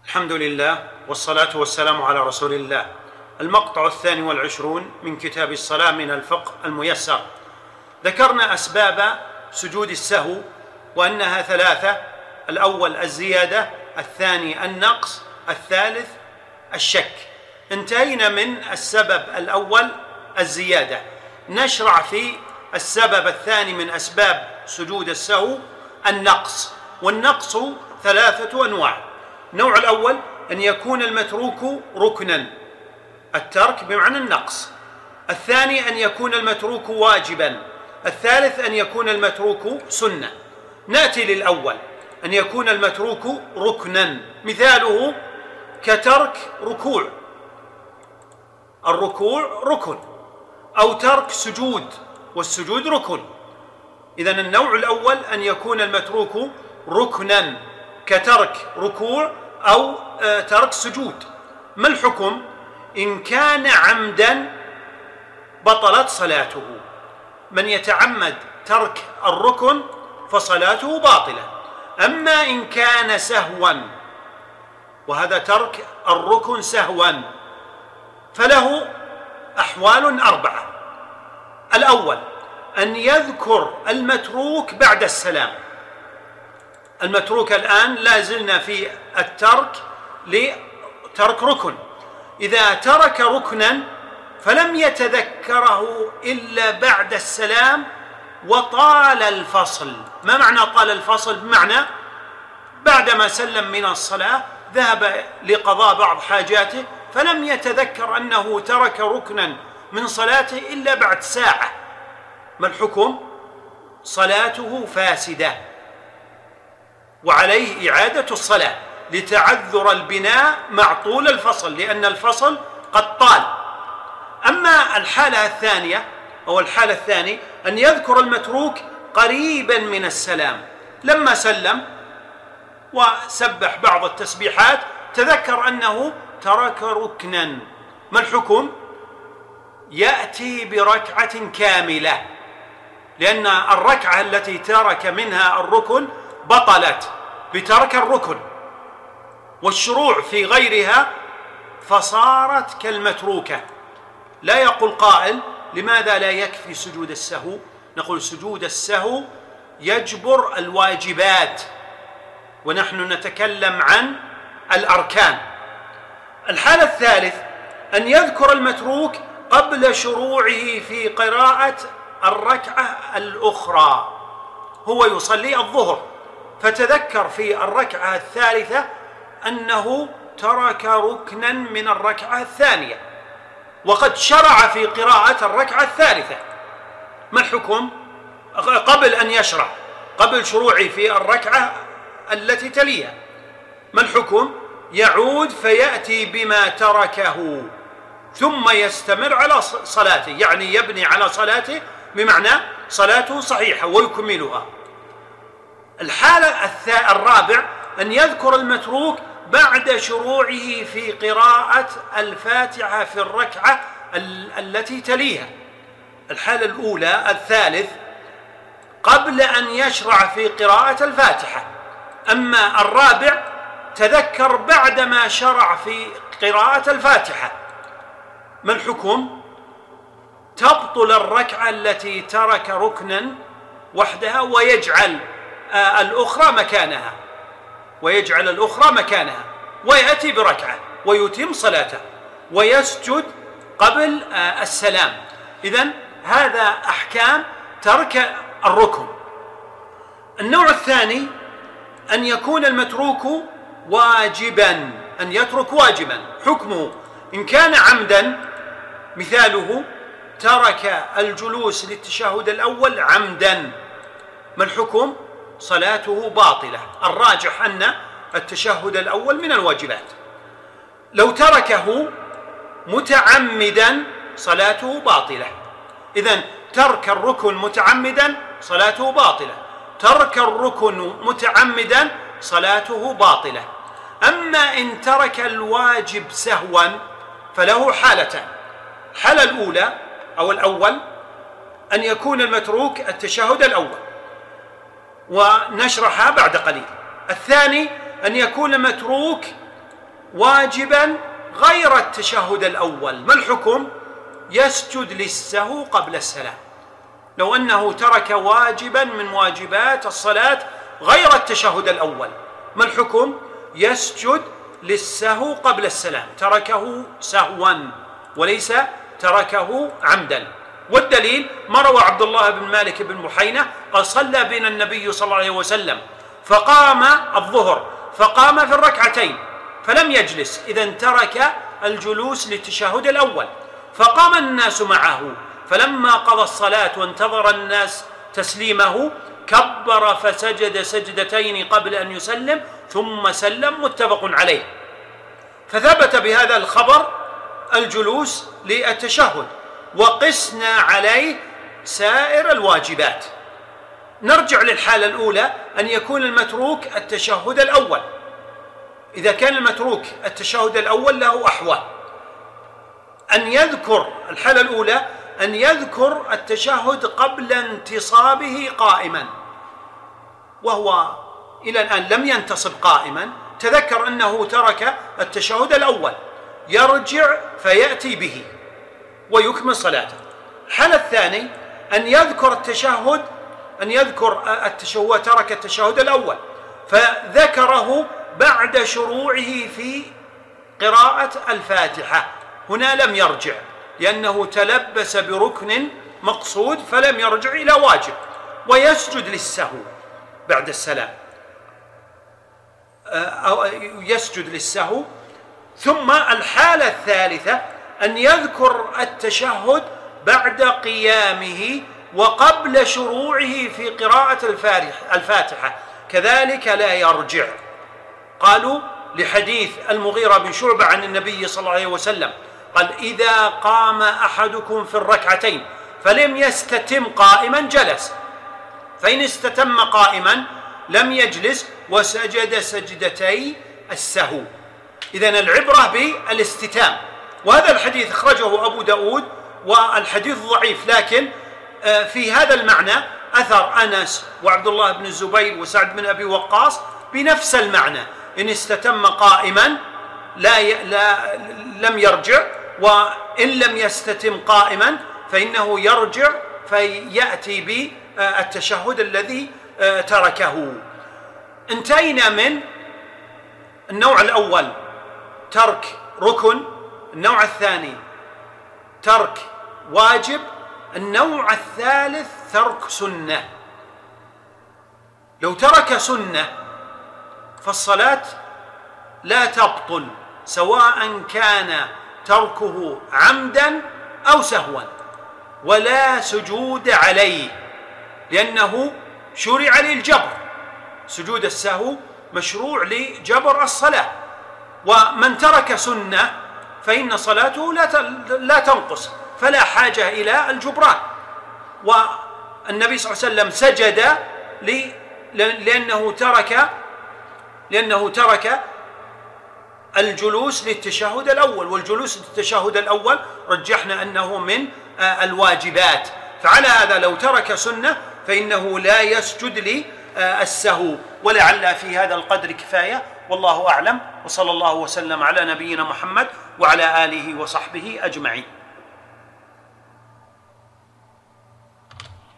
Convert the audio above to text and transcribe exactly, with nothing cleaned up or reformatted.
الحمد لله والصلاة والسلام على رسول الله. المقطع الثاني والعشرون من كتاب الصلاة من الفقه الميسر. ذكرنا أسباب سجود السهو وأنها ثلاثة: الأول الزيادة، الثاني النقص، الثالث الشك. انتهينا من السبب الأول الزيادة، نشرع في السبب الثاني من أسباب سجود السهو النقص. والنقص ثلاثة أنواع: النوع الأول أن يكون المتروك ركنا، الترك بمعنى النقص. الثاني أن يكون المتروك واجبا. الثالث أن يكون المتروك سنة. نأتي للأول، أن يكون المتروك ركنا، مثاله كترك ركوع، الركوع ركن، أو ترك سجود، والسجود ركن. إذن النوع الأول أن يكون المتروك ركنا كترك ركوع أو ترك سجود. ما الحكم؟ إن كان عمدا بطلت صلاته. من يتعمد ترك الركن فصلاته باطلة. أما إن كان سهوا، وهذا ترك الركن سهوا، فله أحوال أربعة. الأول أن يذكر المتروك بعد السلام. المتروك الآن لا زلنا في الترك لترك ركن. إذا ترك ركنا فلم يتذكره إلا بعد السلام وطال الفصل. ما معنى طال الفصل؟ بمعنى بعدما سلم من الصلاة ذهب لقضاء بعض حاجاته، فلم يتذكر أنه ترك ركنا من صلاته إلا بعد ساعة. ما الحكم؟ صلاته فاسدة وعليه إعادة الصلاة لتعذر البناء مع طول الفصل، لأن الفصل قد طال. أما الحالة الثانية أو الحالة الثانية أن يذكر المتروك قريبا من السلام، لما سلم وسبح بعض التسبيحات تذكر أنه ترك ركنا. ما الحكم؟ يأتي بركعة كاملة، لأن الركعة التي ترك منها الركن بطلت بترك الركن، والشروع في غيرها فصارت كالمتروكة. لا يقول قائل: لماذا لا يكفي سجود السهو؟ نقول سجود السهو يجبر الواجبات، ونحن نتكلم عن الأركان. الحالة الثالث أن يذكر المتروك قبل شروعه في قراءة الركعة الأخرى. هو يصلي الظهر فتذكر في الركعة الثالثة أنه ترك ركنا من الركعة الثانية، وقد شرع في قراءة الركعة الثالثة. ما الحكم؟ قبل أن يشرع، قبل شروعه في الركعة التي تليها، ما الحكم؟ يعود فيأتي بما تركه ثم يستمر على صلاته، يعني يبني على صلاته، بمعنى صلاته صحيحة ويكملها. الحالة الرابع أن يذكر المتروك بعد شروعه في قراءة الفاتحة في الركعة التي تليها. الحالة الأولى الثالث قبل أن يشرع في قراءة الفاتحة. أما الرابع تذكر بعدما شرع في قراءة الفاتحة. ما الحكم؟ تبطل الركعة التي ترك ركنا وحدها ويجعل الأخرى مكانها ويجعل الأخرى مكانها ويأتي بركعة ويتم صلاته ويسجد قبل السلام. إذن هذا أحكام ترك الركن. النوع الثاني أن يكون المتروك واجبا، أن يترك واجبا. حكمه إن كان عمدا، مثاله ترك الجلوس للتشهد الأول عمدا. ما الحكم؟ صلاته باطلة. الراجح أن التشهد الأول من الواجبات. لو تركه متعمدا صلاته باطلة. إذن ترك الركن متعمدا صلاته باطلة، ترك الركن متعمدا صلاته باطلة. أما إن ترك الواجب سهوا فله حالتان: الحالة الأولى أو الأول أن يكون المتروك التشهد الأول، ونشرحها بعد قليل. الثاني أن يكون المتروك واجبا غير التشهد الأول، ما الحكم؟ يسجد للسهو قبل السلام. لو أنه ترك واجبا من واجبات الصلاة غير التشهد الأول، ما الحكم؟ يسجد للسهو قبل السلام، تركه سهوا وليس تركه عمدا. والدليل ما روى عبد الله بن مالك بن بحينة قال صلى بنا النبي صلى الله عليه وسلم فقام الظهر فقام في الركعتين فلم يجلس، إذن ترك الجلوس للتشهد الأول، فقام الناس معه، فلما قضى الصلاة وانتظر الناس تسليمه كبر فسجد سجدتين قبل أن يسلم ثم سلم، متفق عليه. فثبت بهذا الخبر الجلوس للتشهد، وقسنا عليه سائر الواجبات. نرجع للحالة الأولى، أن يكون المتروك التشهد الأول. إذا كان المتروك التشهد الأول له أحوال، أن يذكر الحالة الأولى أن يذكر التشهد قبل انتصابه قائما، وهو إلى الآن لم ينتصب قائما، تذكر أنه ترك التشهد الأول، يرجع فيأتي به ويكمل صلاته. الحالة الثانية أن يذكر التشهد أن يذكر التشهد ترك التشهد الأول فذكره بعد شروعه في قراءة الفاتحة، هنا لم يرجع لأنه تلبس بركن مقصود فلم يرجع إلى واجب، ويسجد للسهو بعد السلام، أو يسجد للسهو. ثم الحالة الثالثة أن يذكر التشهد بعد قيامه وقبل شروعه في قراءة الفاتحة، كذلك لا يرجع. قالوا لحديث المغيرة بن شعبة عن النبي صلى الله عليه وسلم قال إذا قام أحدكم في الركعتين فلم يستتم قائما جلس، فإن استتم قائما لم يجلس وسجد سجدتي السهو. إذن العبرة بالاستتام، وهذا الحديث أخرجه أبو داود والحديث ضعيف، لكن في هذا المعنى أثر أنس وعبد الله بن الزبير وسعد بن أبي وقاص بنفس المعنى، إن استتم قائما لا, ي... لا لم يرجع، وإن لم يستتم قائما فإنه يرجع فيأتي بالتشهد الذي تركه. انتهينا من النوع الأول ترك ركن، النوع الثاني ترك واجب، النوع الثالث ترك سنة. لو ترك سنة فالصلاة لا تبطل، سواء كان تركه عمدا أو سهوا، ولا سجود عليه لأنه شرع للجبر، سجود السهو مشروع لجبر الصلاة. ومن ترك سنة فإن صلاته لا تنقص، فلا حاجة إلى الجبران. والنبي صلى الله عليه وسلم سجد لأنه ترك لأنه ترك الجلوس للتشهد الأول، والجلوس للتشهد الأول رجحنا أنه من الواجبات، فعلى هذا لو ترك سنة فإنه لا يسجد للسهو. ولعل في هذا القدر كفاية، والله أعلم، وصلى الله وسلم على نبينا محمد وعلى آله وصحبه أجمعين.